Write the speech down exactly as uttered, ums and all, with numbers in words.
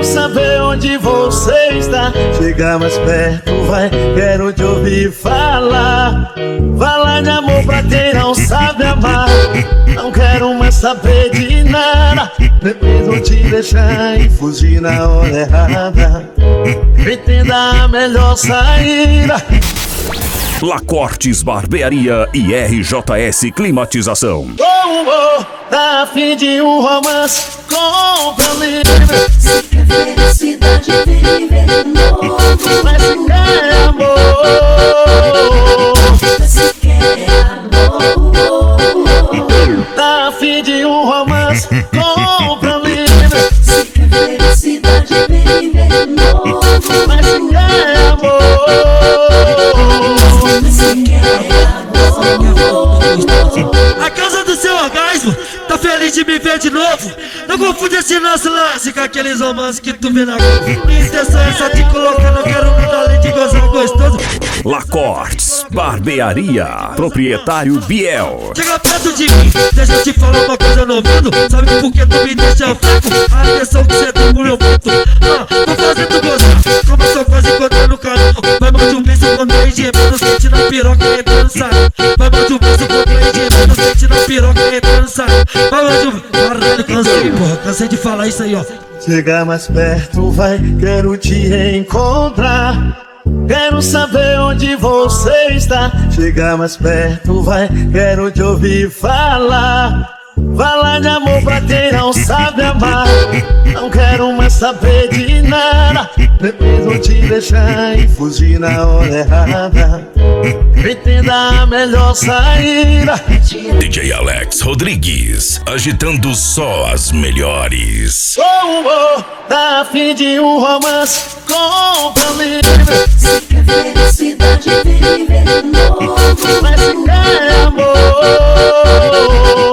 Quero saber onde você está. Chega mais perto, vai, quero te ouvir falar. Falar de amor pra quem não sabe amar. Não quero mais saber de nada. Preciso te deixar e fugir na hora errada. Entenda a melhor saída. Lacortes Barbearia e R J S Climatização. Oh, oh, tá a fim de um romance, compra livre. Se quer felicidade, vem viver de novo. Mas se quer amor, Mas se quer amor, tá a fim de um romance, compra livre. se quer felicidade, vem viver de novo. Mas se quer amor, Mas se quer amor, A causa do seu orgasmo, tá feliz de me ver de novo? Não confunde esse nosso lance com aqueles romances que tu vê na Globo. Minha intenção é só te colocar, não quero nada além de gozar gostoso. Lacortes Barbearia, proprietário Biel. Chega perto de mim, deixa eu te falar uma coisa no ouvido. Sabe por que tu me deixa fraco? A atenção que cê tem pro meu ponto. Ah, tô fazendo gozar, como eu sou quase encontrando o canal. Vai mande um beijo quando eu gemendo, sente na piroca e entrando sai. Vai mande um beijo quando eu gemendo, sente na piroca e entrando sai. Vai mande um... Caralho, cansei, porra, cansei de falar isso aí, ó. chega mais perto, vai, quero te reencontrar. Quero saber onde você está. Chega mais perto, vai, quero te ouvir falar. Falar de amor pra quem não sabe amar. Não quero mais saber de nada. Preciso te deixar e fugir na hora errada. Entenda a melhor saída. D J Alex Rodrigues, agitando só as melhores. Oh, oh, tá a fim de um romance, compra livre. se quer felicidade, vem viver de novo. Mas se quer amor,